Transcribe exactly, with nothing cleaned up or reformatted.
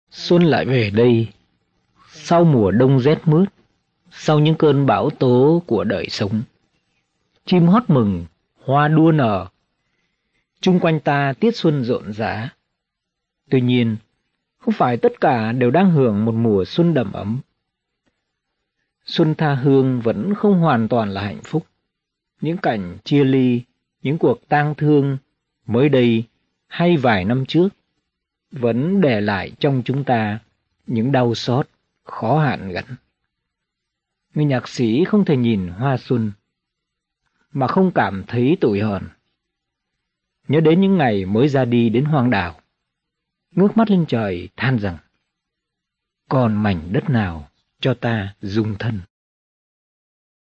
Xuân lại về đây, sau mùa đông rét mướt, sau những cơn bão tố của đời sống. Chim hót mừng, hoa đua nở, chung quanh ta tiết xuân rộn rã. Tuy nhiên, không phải tất cả đều đang hưởng một mùa xuân đầm ấm. Xuân tha hương vẫn không hoàn toàn là hạnh phúc. Những cảnh chia ly, những cuộc tang thương mới đây hay vài năm trước vẫn để lại trong chúng ta những đau xót khó hàn gắn. Người nhạc sĩ không thể nhìn hoa xuân mà không cảm thấy tủi hờn. Nhớ đến những ngày mới ra đi đến hoang đảo, ngước mắt lên trời than rằng còn mảnh đất nào cho ta dung thân.